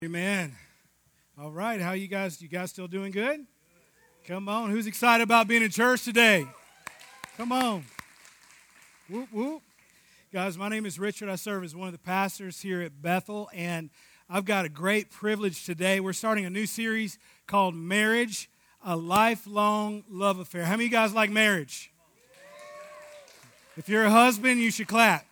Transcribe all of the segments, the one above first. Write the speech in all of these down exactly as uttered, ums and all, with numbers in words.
Amen. All right, how you guys? You guys still doing good? Come on, who's excited about being in church today? Come on. Whoop, whoop. Guys, my name is Richard. I serve as one of the pastors here at Bethel, and I've got a great privilege today. We're starting a new series called Marriage, a Lifelong Love Affair. How many of you guys like marriage? If you're a husband, you should clap,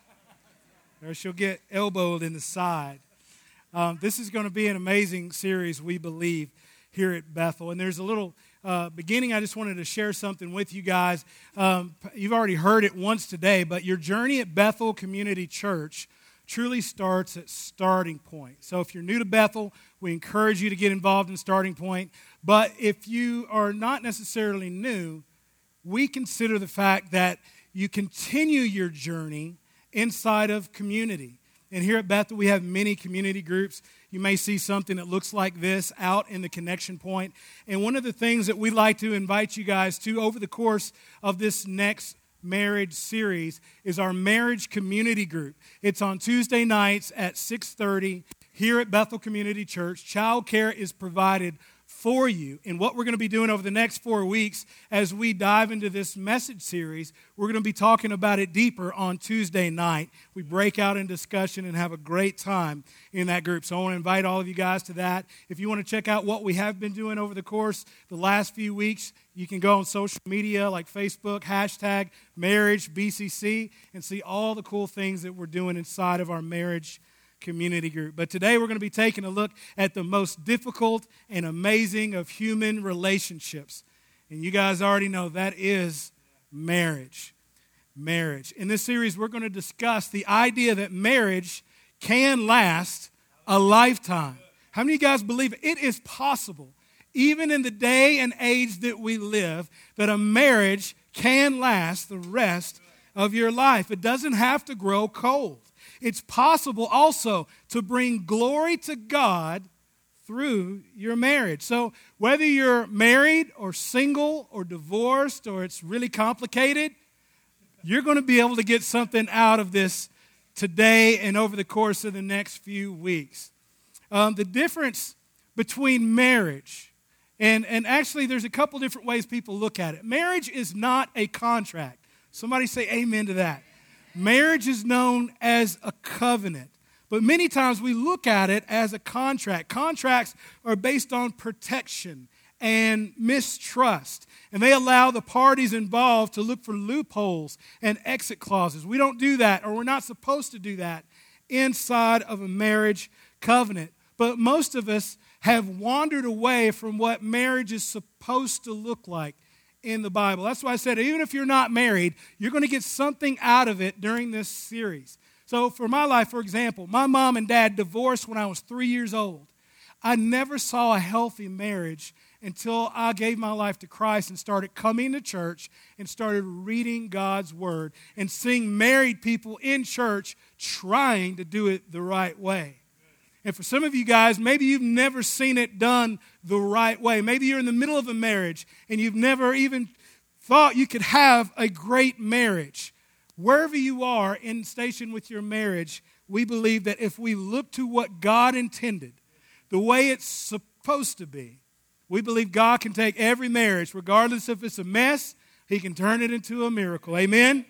or she'll get elbowed in the side. Um, this is going to be an amazing series, we believe, here at Bethel. And there's a little uh, beginning. I just wanted to share something with you guys. Um, you've already heard it once today, but your journey at Bethel Community Church truly starts at Starting Point. So if you're new to Bethel, we encourage you to get involved in Starting Point. But if you are not necessarily new, we consider the fact that you continue your journey inside of community. And here at Bethel, we have many community groups. You may see something that looks like this out in the connection point. And one of the things that we'd like to invite you guys to over the course of this next marriage series is our marriage community group. It's on Tuesday nights at six thirty here at Bethel Community Church. Child care is provided for you. And what we're going to be doing over the next four weeks as we dive into this message series, we're going to be talking about it deeper on Tuesday night. We break out in discussion and have a great time in that group. So I want to invite all of you guys to that. If you want to check out what we have been doing over the course the last few weeks, you can go on social media like Facebook, hashtag marriage B C C, and see all the cool things that we're doing inside of our marriage community group. But today we're going to be taking a look at the most difficult and amazing of human relationships. And you guys already know that is marriage. Marriage. In this series, we're going to discuss the idea that marriage can last a lifetime. How many of you guys believe it is possible, even in the day and age that we live, that a marriage can last the rest of your life? It doesn't have to grow cold. It's possible also to bring glory to God through your marriage. So whether you're married or single or divorced or it's really complicated, you're going to be able to get something out of this today and over the course of the next few weeks. Um, the difference between marriage, and, and actually there's a couple different ways people look at it. Marriage is not a contract. Somebody say amen to that. Marriage is known as a covenant, but many times we look at it as a contract. Contracts are based on protection and mistrust, and they allow the parties involved to look for loopholes and exit clauses. We don't do that, or we're not supposed to do that inside of a marriage covenant. But most of us have wandered away from what marriage is supposed to look like in the Bible. That's why I said, even if you're not married, you're going to get something out of it during this series. So for my life, for example, my mom and dad divorced when I was three years old. I never saw a healthy marriage until I gave my life to Christ and started coming to church and started reading God's Word and seeing married people in church trying to do it the right way. And for some of you guys, maybe you've never seen it done the right way. Maybe you're in the middle of a marriage and you've never even thought you could have a great marriage. Wherever you are in station with your marriage, we believe that if we look to what God intended, the way it's supposed to be, we believe God can take every marriage, regardless if it's a mess, He can turn it into a miracle. Amen?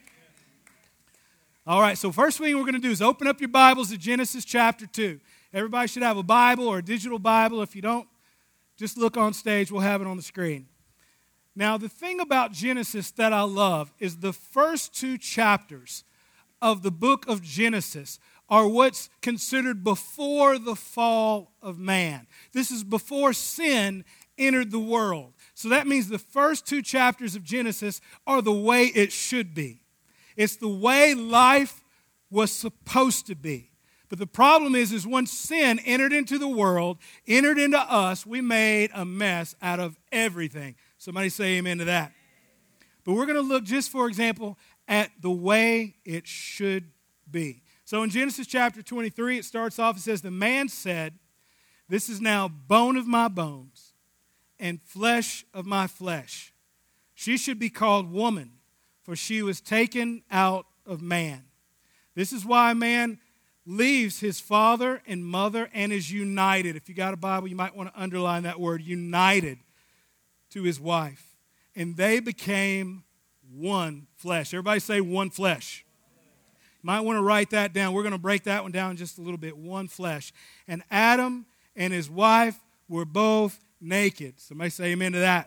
All right, so first thing we're going to do is open up your Bibles to Genesis chapter two. Everybody should have a Bible or a digital Bible. If you don't, just look on stage. We'll have it on the screen. Now, the thing about Genesis that I love is the first two chapters of the book of Genesis are what's considered before the fall of man. This is before sin entered the world. So that means the first two chapters of Genesis are the way it should be. It's the way life was supposed to be. But the problem is, is when sin entered into the world, entered into us, we made a mess out of everything. Somebody say amen to that. But we're going to look just, for example, at the way it should be. So in Genesis chapter twenty-three, it starts off, it says, the man said, this is now bone of my bones and flesh of my flesh. She should be called woman, for she was taken out of man. This is why man leaves his father and mother and is united. If you got a Bible, you might want to underline that word, united, to his wife. And they became one flesh. Everybody say one flesh. You might want to write that down. We're going to break that one down just a little bit. One flesh. And Adam and his wife were both naked. Somebody say amen to that.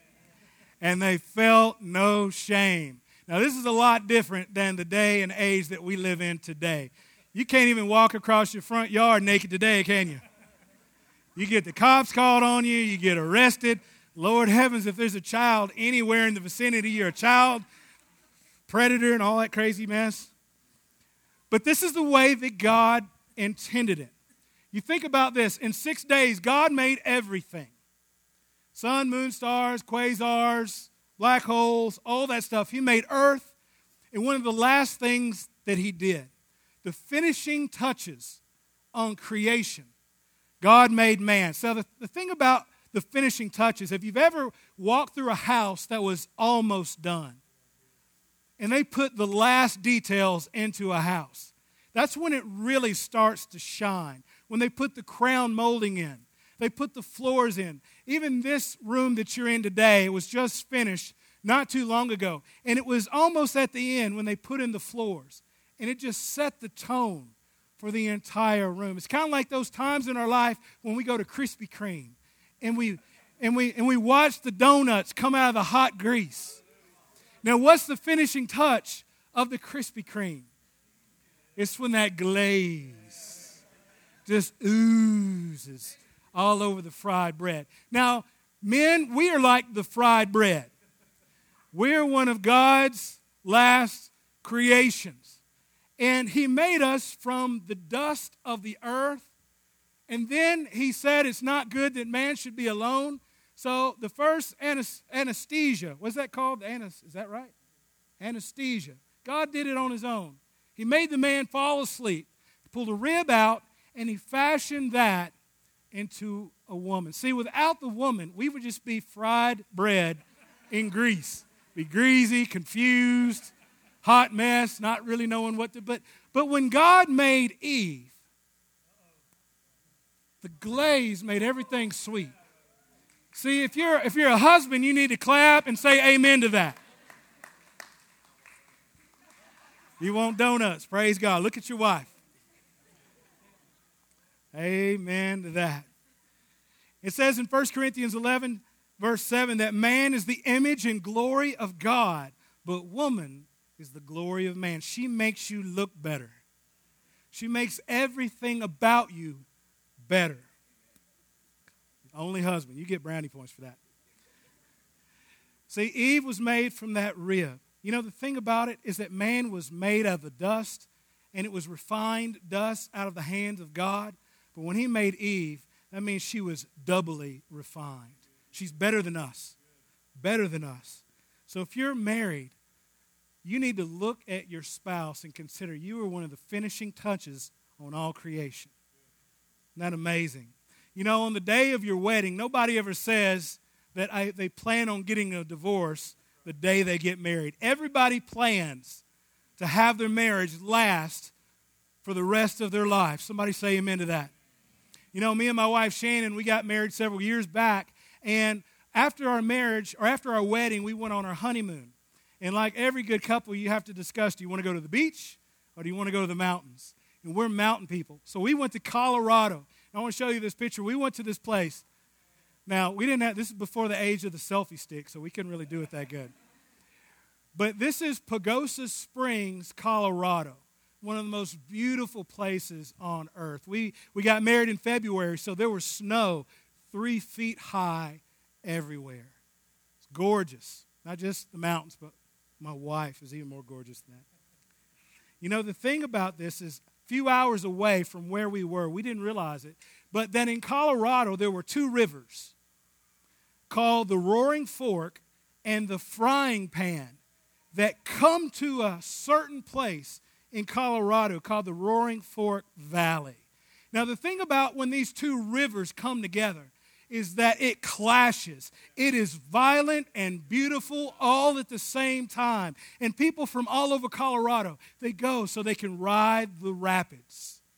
And they felt no shame. Now, this is a lot different than the day and age that we live in today. You can't even walk across your front yard naked today, can you? You get the cops called on you. You get arrested. Lord heavens, if there's a child anywhere in the vicinity, you're a child predator and all that crazy mess. But this is the way that God intended it. You think about this. In six days, God made everything. Sun, moon, stars, quasars, black holes, all that stuff. He made earth. And one of the last things that he did, the finishing touches on creation, God made man. So the, the thing about the finishing touches, if you've ever walked through a house that was almost done, and they put the last details into a house, that's when it really starts to shine. When they put the crown molding in, they put the floors in. Even this room that you're in today was just finished not too long ago. And it was almost at the end when they put in the floors. And it just set the tone for the entire room. It's kind of like those times in our life when we go to Krispy Kreme and we and we and we watch the donuts come out of the hot grease. Now, what's the finishing touch of the Krispy Kreme? It's when that glaze just oozes all over the fried bread. Now, men, we are like the fried bread. We're one of God's last creations. And he made us from the dust of the earth. And then he said it's not good that man should be alone. So the first anesthesia, what's that called? Anas, is that right? Anesthesia. God did it on his own. He made the man fall asleep, pulled a rib out, and he fashioned that into a woman. See, without the woman, we would just be fried bread in grease. Be greasy, confused, hot mess, not really knowing what to... But, but when God made Eve, the glaze made everything sweet. See, if you're, if you're a husband, you need to clap and say amen to that. You want donuts, praise God. Look at your wife. Amen to that. It says in First Corinthians eleven, verse seven, that man is the image and glory of God, but woman is the glory of man. She makes you look better. She makes everything about you better. Only husband. You get brownie points for that. See, Eve was made from that rib. You know, the thing about it is that man was made out of the dust, and it was refined dust out of the hands of God. But when he made Eve, that means she was doubly refined. She's better than us. Better than us. So if you're married, you need to look at your spouse and consider you are one of the finishing touches on all creation. Isn't that amazing? You know, on the day of your wedding, nobody ever says that I, they plan on getting a divorce the day they get married. Everybody plans to have their marriage last for the rest of their life. Somebody say amen to that. You know, me and my wife Shannon, we got married several years back, and after our marriage, or after our wedding, we went on our honeymoon. And like every good couple, you have to discuss, do you want to go to the beach or do you want to go to the mountains? And we're mountain people. So we went to Colorado. I want to show you this picture. We went to this place. Now, we didn't have, this is before the age of the selfie stick, so we couldn't really do it that good. But this is Pagosa Springs, Colorado, one of the most beautiful places on earth. We, we got married in February, so there was snow three feet high everywhere. It's gorgeous. Not just the mountains, but my wife is even more gorgeous than that. You know, the thing about this is a few hours away from where we were, we didn't realize it, but then in Colorado there were two rivers called the Roaring Fork and the Frying Pan that come to a certain place in Colorado called the Roaring Fork Valley. Now, the thing about when these two rivers come together is that it clashes. It is violent and beautiful all at the same time. And people from all over Colorado, they go so they can ride the rapids.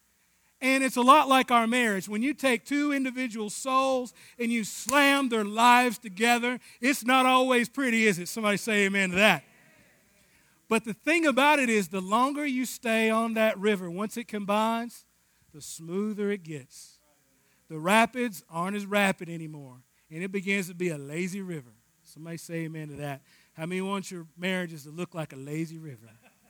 And it's a lot like our marriage. When you take two individual souls and you slam their lives together, it's not always pretty, is it? Somebody say amen to that. But the thing about it is, the longer you stay on that river, once it combines, the smoother it gets. The rapids aren't as rapid anymore, and it begins to be a lazy river. Somebody say amen to that. How many want your marriages to look like a lazy river?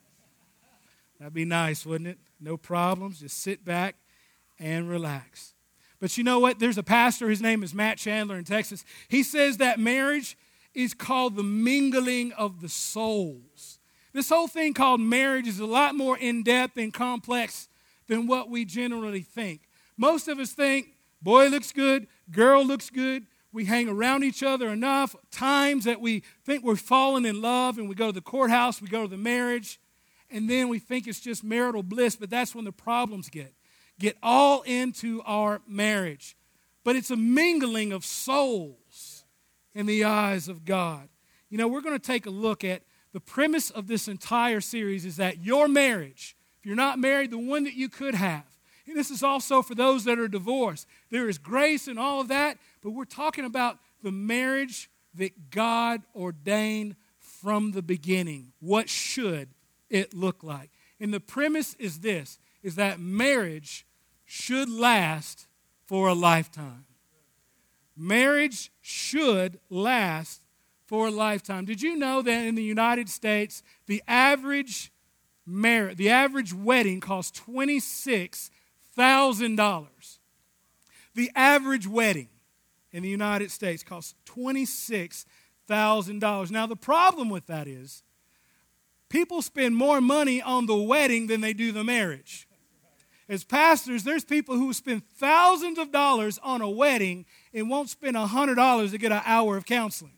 That'd be nice, wouldn't it? No problems. Just sit back and relax. But you know what? There's a pastor. His name is Matt Chandler in Texas. He says that marriage is called the mingling of the souls. This whole thing called marriage is a lot more in-depth and complex than what we generally think. Most of us think, boy looks good, girl looks good. We hang around each other enough times that we think we're falling in love, and we go to the courthouse, we go to the marriage, and then we think it's just marital bliss, but that's when the problems get. Get all into our marriage. But it's a mingling of souls in the eyes of God. You know, we're going to take a look at the premise of this entire series is that your marriage, if you're not married, the one that you could have, and this is also for those that are divorced, there is grace and all of that, but we're talking about the marriage that God ordained from the beginning. What should it look like? And the premise is this, is that marriage should last for a lifetime. Marriage should last for a lifetime. Did you know that in the United States, the average marriage, the average wedding costs twenty-six thousand dollars? The average wedding in the United States costs twenty-six thousand dollars. Now, the problem with that is people spend more money on the wedding than they do the marriage. As pastors, there's people who spend thousands of dollars on a wedding and won't spend one hundred dollars to get an hour of counseling.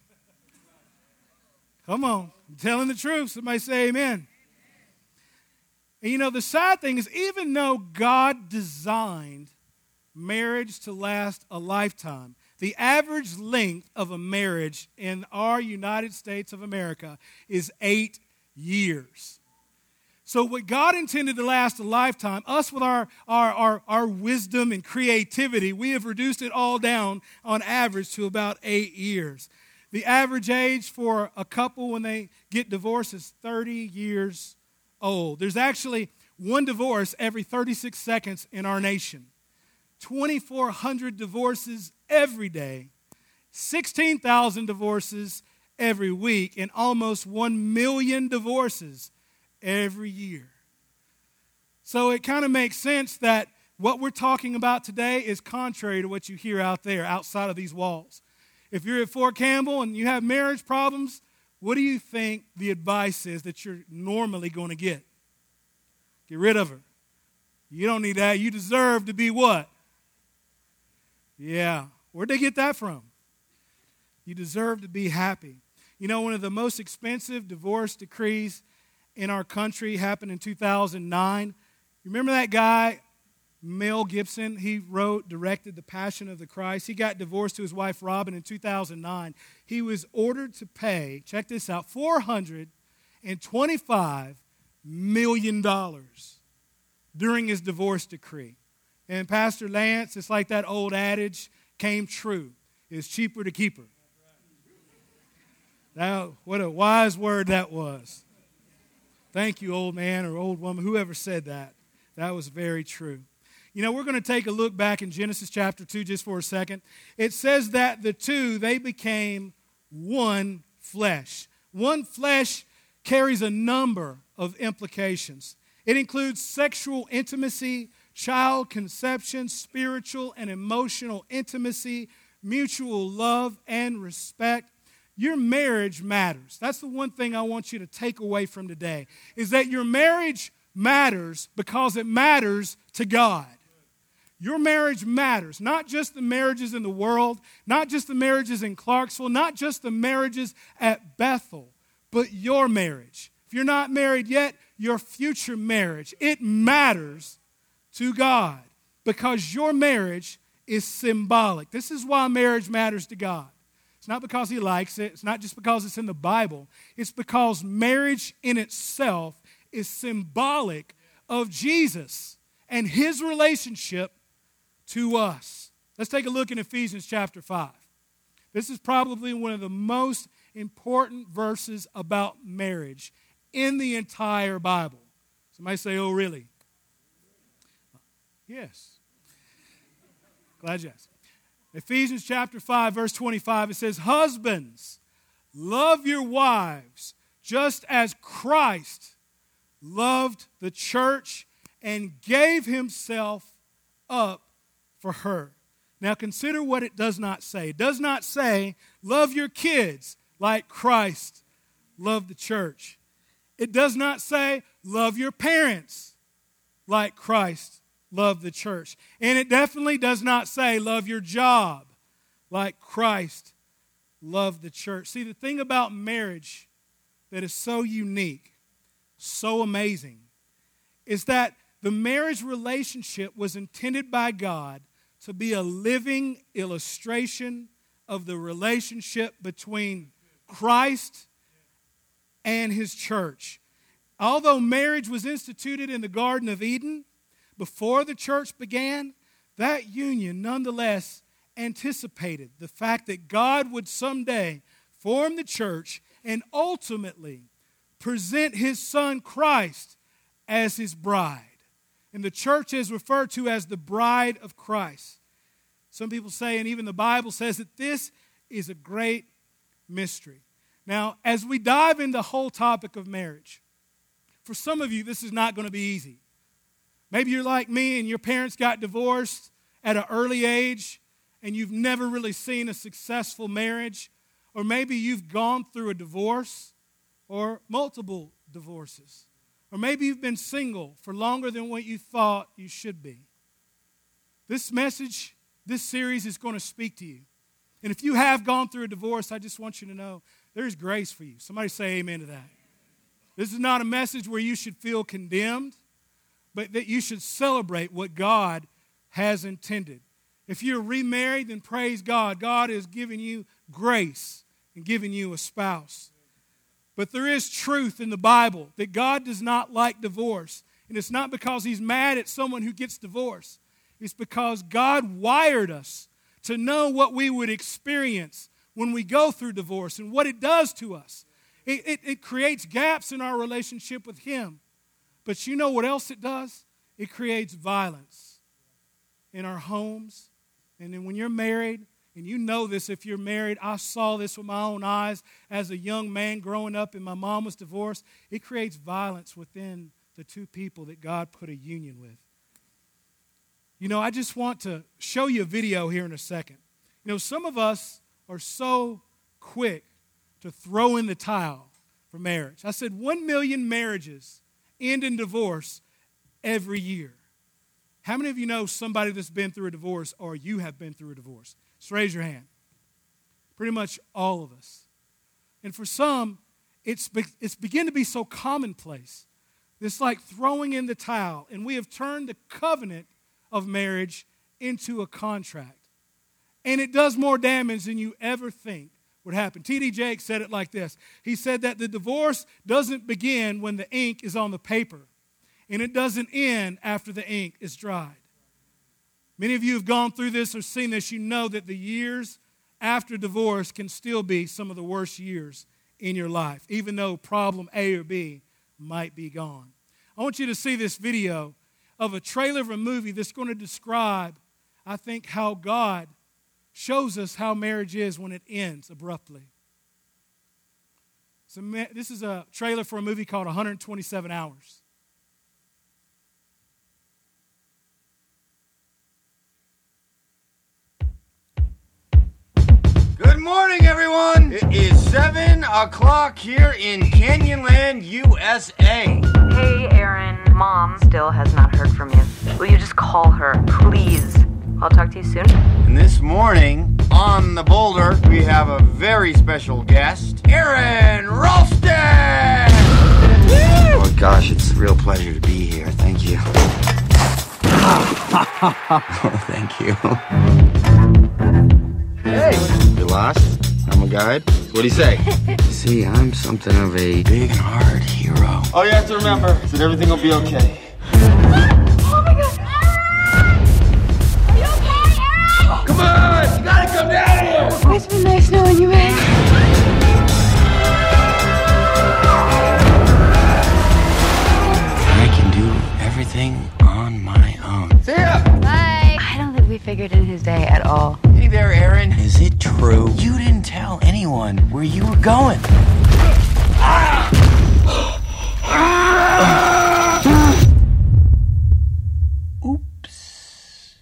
Come on, I'm telling the truth. Somebody say amen. And you know, the sad thing is, even though God designed marriage to last a lifetime, the average length of a marriage in our United States of America is eight years. So what God intended to last a lifetime, us with our, our, our, our wisdom and creativity, we have reduced it all down on average to about eight years. The average age for a couple when they get divorced is thirty years old. There's actually one divorce every thirty-six seconds in our nation. twenty-four hundred divorces every day, sixteen thousand divorces every week, and almost one million divorces every year. So it kind of makes sense that what we're talking about today is contrary to what you hear out there, outside of these walls. If you're at Fort Campbell and you have marriage problems, what do you think the advice is that you're normally going to get? Get rid of her. You don't need that. You deserve to be what? Yeah. Where'd they get that from? You deserve to be happy. You know, one of the most expensive divorce decrees in our country happened in two thousand nine. You remember that guy, Mel Gibson? He wrote, directed The Passion of the Christ. He got divorced to his wife, Robin, in two thousand nine. He was ordered to pay, check this out, four hundred twenty-five million dollars during his divorce decree. And Pastor Lance, it's like that old adage came true. It's cheaper to keep her. Now, what a wise word that was. Thank you, old man or old woman, whoever said that. That was very true. You know, we're going to take a look back in Genesis chapter two just for a second. It says that the two, they became one flesh. One flesh carries a number of implications. It includes sexual intimacy, child conception, spiritual and emotional intimacy, mutual love and respect. Your marriage matters. That's the one thing I want you to take away from today, is that your marriage matters because it matters to God. Your marriage matters, not just the marriages in the world, not just the marriages in Clarksville, not just the marriages at Bethel, but your marriage. If you're not married yet, your future marriage, it matters to God because your marriage is symbolic. This is why marriage matters to God. It's not because he likes it. It's not just because it's in the Bible. It's because marriage in itself is symbolic of Jesus and his relationship to us. Let's take a look in Ephesians chapter five. This is probably one of the most important verses about marriage in the entire Bible. Somebody say, oh, really? Yes. Glad you asked. Ephesians chapter five, verse twenty-five, it says, husbands, love your wives just as Christ loved the church and gave himself up for her. Now consider what it does not say. It does not say, love your kids like Christ loved the church. It does not say, love your parents like Christ loved the church. And it definitely does not say, love your job like Christ loved the church. See, the thing about marriage that is so unique, so amazing, is that the marriage relationship was intended by God to be a living illustration of the relationship between Christ and his church. Although marriage was instituted in the Garden of Eden before the church began, that union nonetheless anticipated the fact that God would someday form the church and ultimately present his son Christ as his bride. And the church is referred to as the bride of Christ. Some people say, and even the Bible says, that this is a great mystery. Now, as we dive into the whole topic of marriage, for some of you, this is not going to be easy. Maybe you're like me and your parents got divorced at an early age and you've never really seen a successful marriage. Or maybe you've gone through a divorce or multiple divorces. Or maybe you've been single for longer than what you thought you should be. This message, this series is going to speak to you. And if you have gone through a divorce, I just want you to know there's grace for you. Somebody say amen to that. This is not a message where you should feel condemned, but that you should celebrate what God has intended. If you're remarried, then praise God. God is giving you grace and giving you a spouse. But there is truth in the Bible that God does not like divorce. And it's not because he's mad at someone who gets divorced. It's because God wired us to know what we would experience when we go through divorce and what it does to us. It, it, it creates gaps in our relationship with him. But you know what else it does? It creates violence in our homes. And then when you're married, and you know this if you're married, I saw this with my own eyes as a young man growing up and my mom was divorced. It creates violence within the two people that God put a union with. You know, I just want to show you a video here in a second. You know, some of us are so quick to throw in the towel for marriage. I said one million marriages end in divorce every year. How many of you know somebody that's been through a divorce or you have been through a divorce? Just raise your hand. Pretty much all of us. And for some, it's, it's begun to be so commonplace. It's like throwing in the towel. And we have turned the covenant of marriage into a contract. And it does more damage than you ever think would happen. T D Jakes said it like this. He said that the divorce doesn't begin when the ink is on the paper. And it doesn't end after the ink is dried. Many of you have gone through this or seen this. You know that the years after divorce can still be some of the worst years in your life, even though problem A or B might be gone. I want you to see this video of a trailer of a movie that's going to describe, I think, how God shows us how marriage is when it ends abruptly. So this is a trailer for a movie called one hundred twenty-seven hours. Good morning, everyone. It is seven o'clock here in Canyonland, U S A. Hey, Aaron. Mom still has not heard from you. Will you just call her, please? I'll talk to you soon. And this morning, on the Boulder, we have a very special guest, Aaron Ralston! Oh, gosh, it's a real pleasure to be here. Thank you. Oh, thank you. Hey! You lost? I'm a guide. What do you say? See, I'm something of a big and hard hero. All you have to remember is that everything will be okay. Oh my God! living on my own. See ya! Bye. I don't think we figured in his day at all. Hey there, Aaron. Is it true you didn't tell anyone where you were going? Oops.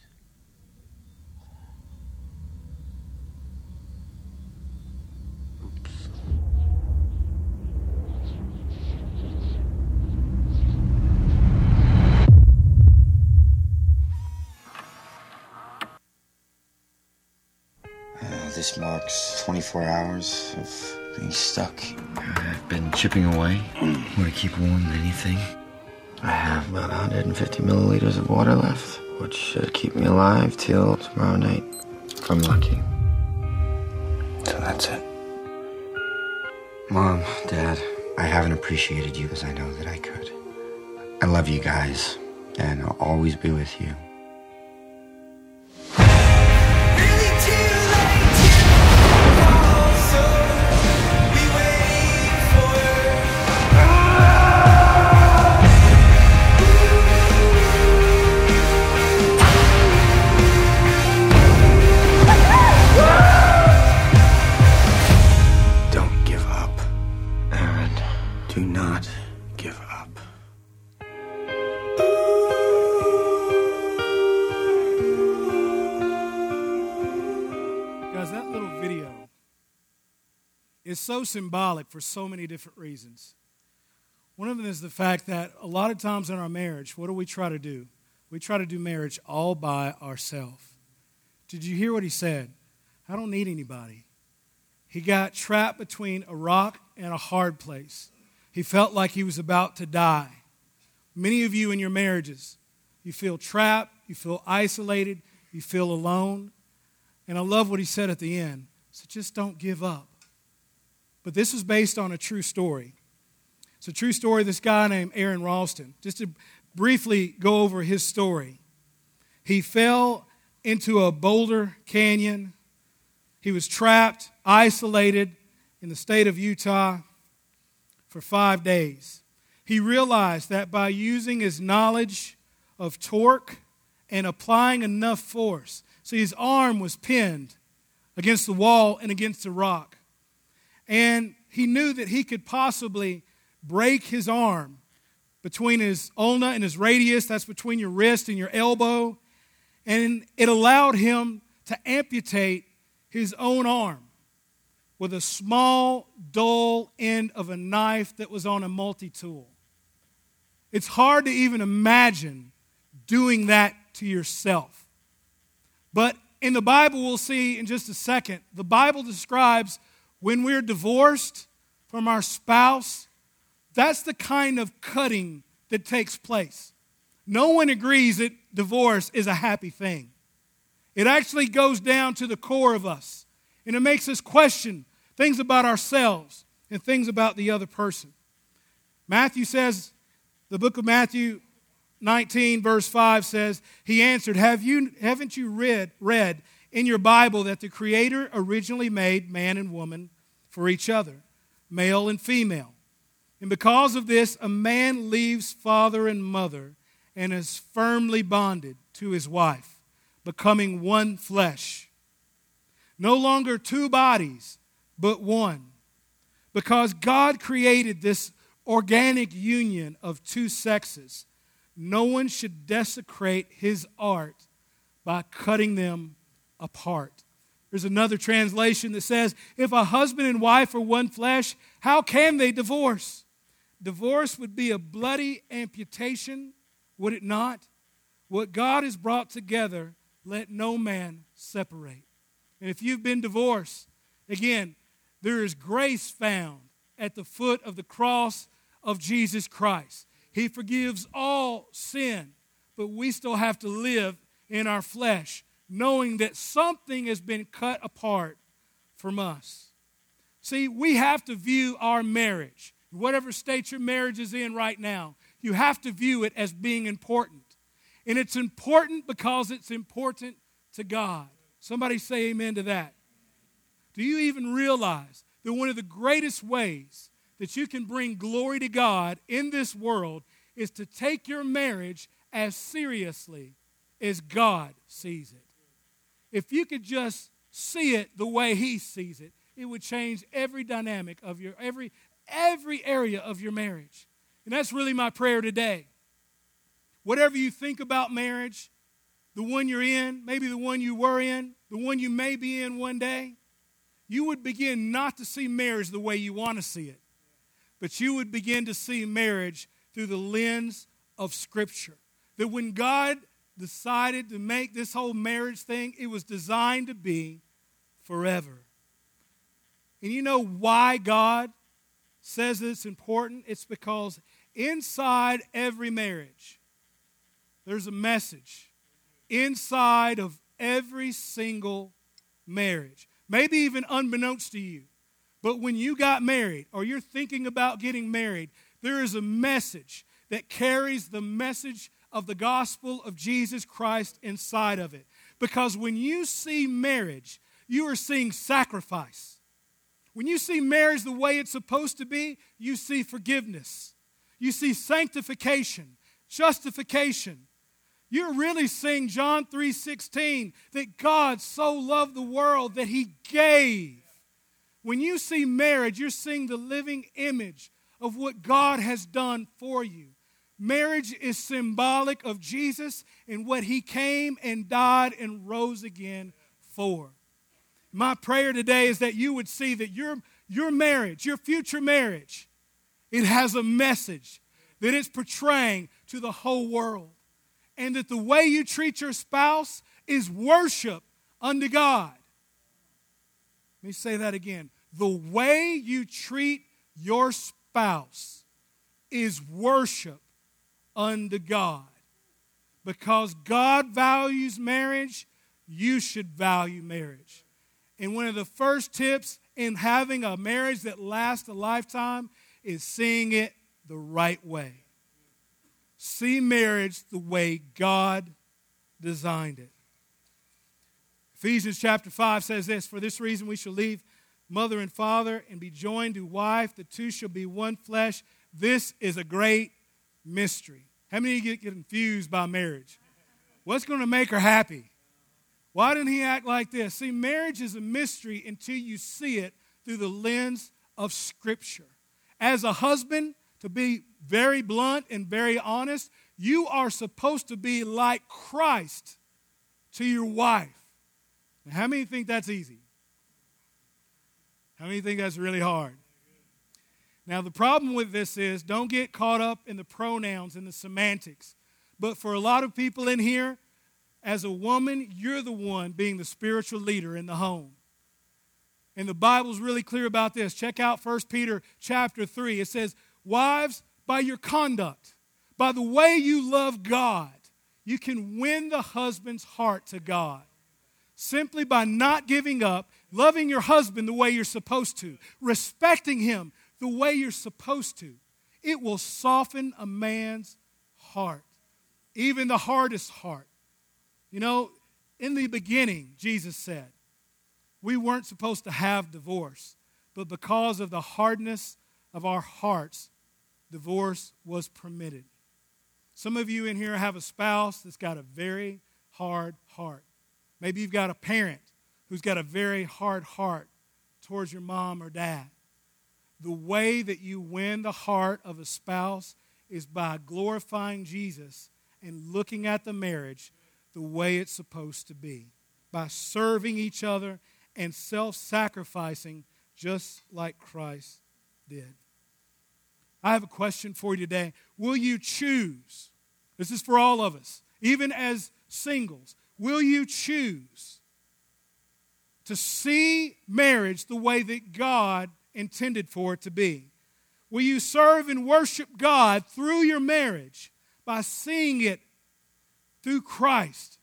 Uh, this marks twenty-four hours of being stuck. I've been chipping away. Want to keep warm than anything? I have about one hundred fifty milliliters of water left, which should keep me alive till tomorrow night, if I'm lucky. So that's it. Mom, Dad, I haven't appreciated you as I know that I could. I love you guys, and I'll always be with you. Do not give up. Guys, that little video is so symbolic for so many different reasons. One of them is the fact that a lot of times in our marriage, what do we try to do? We try to do marriage all by ourselves. Did you hear what he said? I don't need anybody. He got trapped between a rock and a hard place. He felt like he was about to die. Many of you in your marriages, you feel trapped, you feel isolated, you feel alone. And I love what he said at the end. So just don't give up. But this is based on a true story. It's a true story of this guy named Aron Ralston. Just to briefly go over his story. He fell into a boulder canyon. He was trapped, isolated in the state of Utah for five days. He realized that by using his knowledge of torque and applying enough force, see, his arm was pinned against the wall and against the rock. And he knew that he could possibly break his arm between his ulna and his radius, that's between your wrist and your elbow, and it allowed him to amputate his own arm with a small, dull end of a knife that was on a multi-tool. It's hard to even imagine doing that to yourself. But in the Bible, we'll see in just a second, the Bible describes when we're divorced from our spouse, that's the kind of cutting that takes place. No one agrees that divorce is a happy thing. It actually goes down to the core of us, and it makes us question things about ourselves and things about the other person. Matthew says, the book of Matthew nineteen, verse five says, he answered, Have you, haven't you read, read in your Bible that the Creator originally made man and woman for each other, male and female? And because of this, a man leaves father and mother and is firmly bonded to his wife, becoming one flesh. No longer two bodies, but one. Because God created this organic union of two sexes, no one should desecrate his art by cutting them apart. There's another translation that says, if a husband and wife are one flesh, how can they divorce? Divorce would be a bloody amputation, would it not? What God has brought together, let no man separate. And if you've been divorced, again, there is grace found at the foot of the cross of Jesus Christ. He forgives all sin, but we still have to live in our flesh, knowing that something has been cut apart from us. See, we have to view our marriage, whatever state your marriage is in right now, you have to view it as being important. And it's important because it's important to God. Somebody say amen to that. Do you even realize that one of the greatest ways that you can bring glory to God in this world is to take your marriage as seriously as God sees it. If you could just see it the way he sees it, it would change every dynamic of your, every, every area of your marriage. And that's really my prayer today. Whatever you think about marriage, the one you're in, maybe the one you were in, the one you may be in one day, you would begin not to see marriage the way you want to see it, but you would begin to see marriage through the lens of Scripture. That when God decided to make this whole marriage thing, it was designed to be forever. And you know why God says it's important? It's because inside every marriage, there's a message. Inside of every single marriage. Maybe even unbeknownst to you. But when you got married or you're thinking about getting married, there is a message that carries the message of the gospel of Jesus Christ inside of it. Because when you see marriage, you are seeing sacrifice. When you see marriage the way it's supposed to be, you see forgiveness. You see sanctification, justification. You're really seeing John three sixteen, that God so loved the world that he gave. When you see marriage, you're seeing the living image of what God has done for you. Marriage is symbolic of Jesus and what he came and died and rose again for. My prayer today is that you would see that your, your marriage, your future marriage, it has a message that it's portraying to the whole world. And that the way you treat your spouse is worship unto God. Let me say that again. The way you treat your spouse is worship unto God. Because God values marriage, you should value marriage. And one of the first tips in having a marriage that lasts a lifetime is seeing it the right way. See marriage the way God designed it. Ephesians chapter five says this, for this reason we shall leave mother and father and be joined to wife. The two shall be one flesh. This is a great mystery. How many of you get confused by marriage? What's going to make her happy? Why didn't he act like this? See, marriage is a mystery until you see it through the lens of Scripture. As a husband, to be very blunt and very honest, you are supposed to be like Christ to your wife. Now, how many think that's easy? How many think that's really hard? Now, the problem with this is, don't get caught up in the pronouns and the semantics. But for a lot of people in here, as a woman, you're the one being the spiritual leader in the home. And the Bible's really clear about this. Check out First Peter chapter three. It says, wives, by your conduct, by the way you love God, you can win the husband's heart to God. Simply by not giving up, loving your husband the way you're supposed to, respecting him the way you're supposed to. It will soften a man's heart, even the hardest heart. You know, in the beginning, Jesus said, we weren't supposed to have divorce, but because of the hardness of our hearts, divorce was permitted. Some of you in here have a spouse that's got a very hard heart. Maybe you've got a parent who's got a very hard heart towards your mom or dad. The way that you win the heart of a spouse is by glorifying Jesus and looking at the marriage the way it's supposed to be, by serving each other and self-sacrificing just like Christ did. I have a question for you today. Will you choose? This is for all of us, even as singles. Will you choose to see marriage the way that God intended for it to be? Will you serve and worship God through your marriage by seeing it through Christ?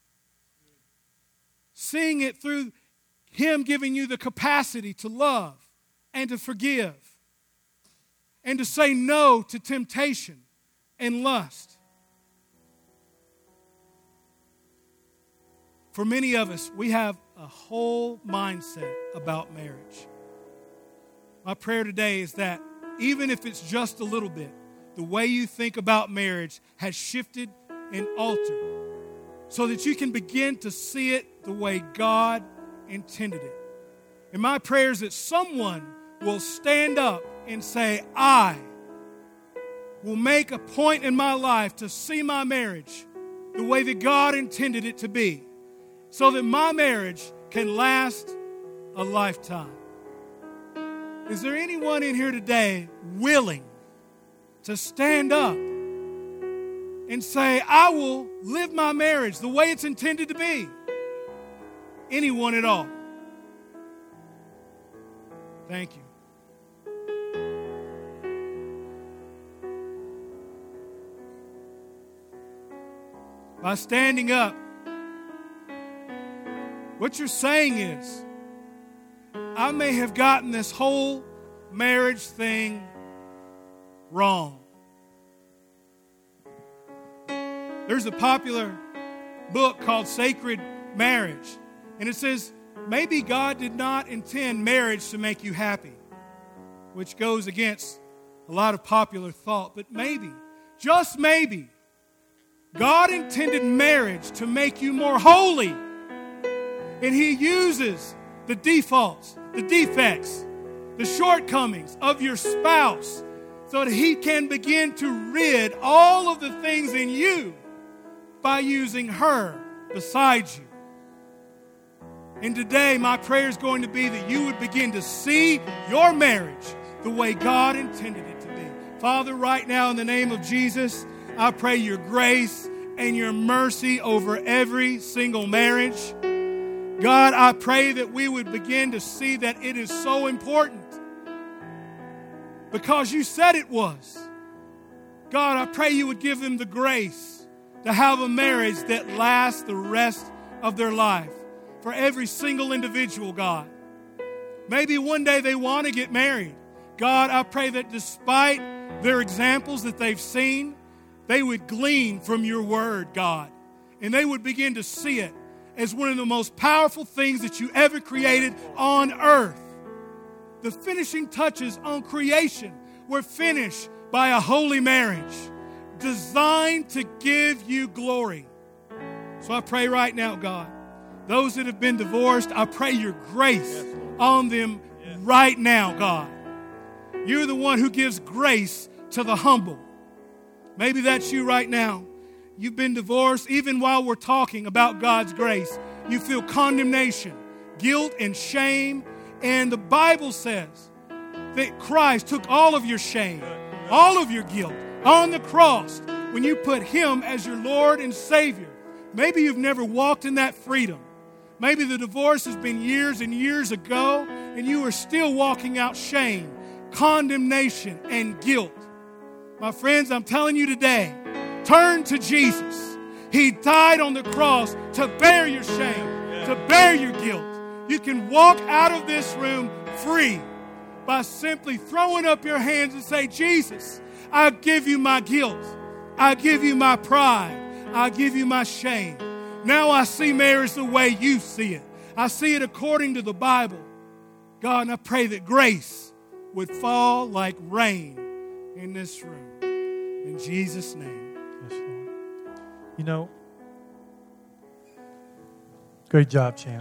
Seeing it through Him giving you the capacity to love and to forgive and to say no to temptation and lust. For many of us, we have a whole mindset about marriage. My prayer today is that even if it's just a little bit, the way you think about marriage has shifted and altered so that you can begin to see it the way God intended it. And my prayer is that someone will stand up and say, I will make a point in my life to see my marriage the way that God intended it to be, so that my marriage can last a lifetime. Is there anyone in here today willing to stand up and say, I will live my marriage the way it's intended to be? Anyone at all? Thank you. By standing up, what you're saying is, I may have gotten this whole marriage thing wrong. There's a popular book called Sacred Marriage, and it says, maybe God did not intend marriage to make you happy, which goes against a lot of popular thought, but maybe, just maybe, God intended marriage to make you more holy. And He uses the defaults, the defects, the shortcomings of your spouse so that He can begin to rid all of the things in you by using her beside you. And today, my prayer is going to be that you would begin to see your marriage the way God intended it to be. Father, right now in the name of Jesus, I pray your grace and your mercy over every single marriage. God, I pray that we would begin to see that it is so important because you said it was. God, I pray you would give them the grace to have a marriage that lasts the rest of their life for every single individual, God. Maybe one day they want to get married. God, I pray that despite their examples that they've seen, they would glean from your word, God, and they would begin to see it as one of the most powerful things that you ever created on earth. The finishing touches on creation were finished by a holy marriage designed to give you glory. So I pray right now, God, those that have been divorced, I pray your grace on them right now, God. You're the one who gives grace to the humble. Maybe that's you right now. You've been divorced. Even while we're talking about God's grace, you feel condemnation, guilt, and shame. And the Bible says that Christ took all of your shame, all of your guilt on the cross when you put Him as your Lord and Savior. Maybe you've never walked in that freedom. Maybe the divorce has been years and years ago, and you are still walking out shame, condemnation, and guilt. My friends, I'm telling you today, turn to Jesus. He died on the cross to bear your shame, to bear your guilt. You can walk out of this room free by simply throwing up your hands and say, Jesus, I give you my guilt. I give you my pride. I give you my shame. Now I see marriage the way you see it. I see it according to the Bible. God, and I pray that grace would fall like rain in this room. In Jesus' name. Yes, Lord. You know, great job, champ.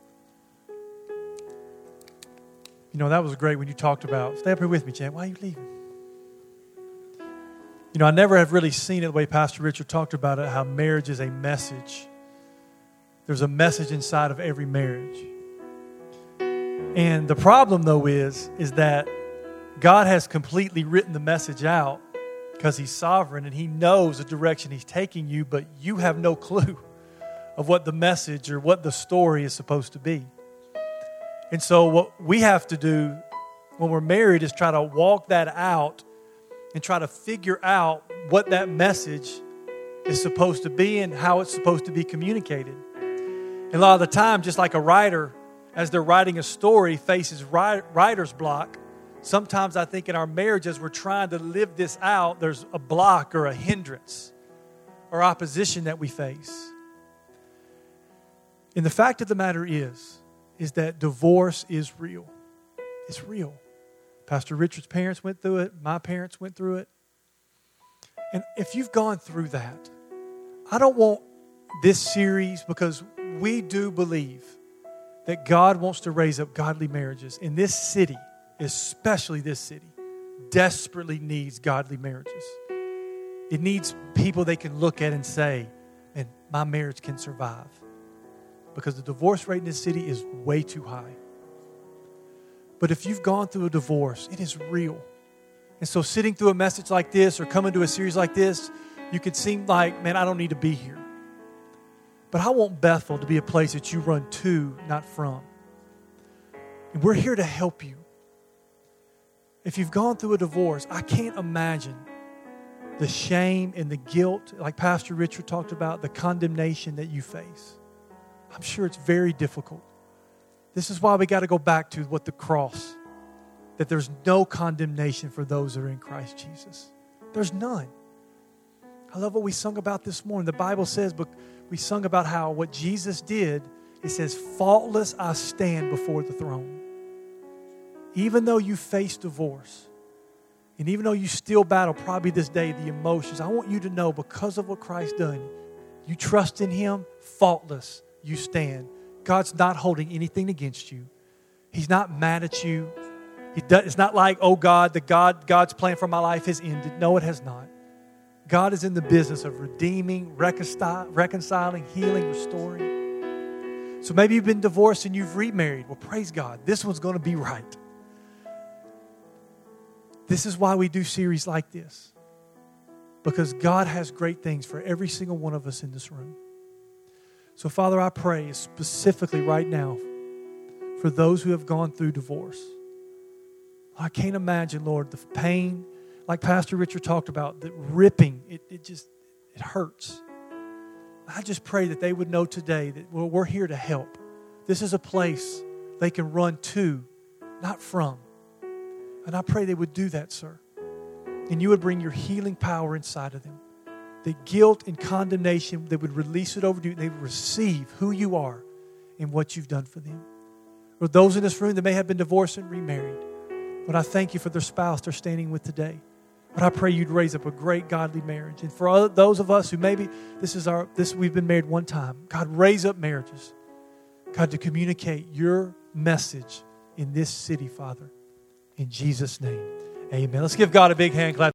You know, that was great when you talked about, stay up here with me, champ. Why are you leaving? You know, I never have really seen it the way Pastor Richard talked about it, how marriage is a message. There's a message inside of every marriage. And the problem, though, is, is that God has completely written the message out because He's sovereign and He knows the direction He's taking you, but you have no clue of what the message or what the story is supposed to be. And so what we have to do when we're married is try to walk that out and try to figure out what that message is supposed to be and how it's supposed to be communicated. And a lot of the time, just like a writer, as they're writing a story, faces writer's block, sometimes I think in our marriage, as we're trying to live this out, there's a block or a hindrance or opposition that we face. And the fact of the matter is, is that divorce is real. It's real. Pastor Richard's parents went through it. My parents went through it. And if you've gone through that, I don't want this series, because we do believe that God wants to raise up godly marriages. In this city, especially this city, desperately needs godly marriages. It needs people they can look at and say, man, my marriage can survive. Because the divorce rate in this city is way too high. But if you've gone through a divorce, it is real. And so sitting through a message like this or coming to a series like this, you could seem like, man, I don't need to be here. But I want Bethel to be a place that you run to, not from. And we're here to help you. If you've gone through a divorce, I can't imagine the shame and the guilt, like Pastor Richard talked about, the condemnation that you face. I'm sure it's very difficult. This is why we got to go back to what the cross, that there's no condemnation for those that are in Christ Jesus. There's none. I love what we sung about this morning. The Bible says, but we sung about how what Jesus did, it says, faultless I stand before the throne. Even though you face divorce, and even though you still battle probably this day the emotions, I want you to know because of what Christ done, you trust in Him, faultless you stand. God's not holding anything against you. He's not mad at you. He does, it's not like, oh God, the God, God's plan for my life has ended. No, it has not. God is in the business of redeeming, reconcil- reconciling, healing, restoring. So maybe you've been divorced and you've remarried. Well, praise God. This one's going to be right. This is why we do series like this. Because God has great things for every single one of us in this room. So, Father, I pray specifically right now for those who have gone through divorce. I can't imagine, Lord, the pain, like Pastor Richard talked about, the ripping, it, it just, it hurts. I just pray that they would know today that well, we're here to help. This is a place they can run to, not from. And I pray they would do that, sir. And you would bring your healing power inside of them. The guilt and condemnation, they would release it over to you and they would receive who you are and what you've done for them. Or those in this room that may have been divorced and remarried. But I thank you for their spouse they're standing with today. But I pray you'd raise up a great godly marriage. And for other, those of us who maybe this is our this we've been married one time, God, raise up marriages. God, to communicate your message in this city, Father. In Jesus' name, amen. Let's give God a big hand clap.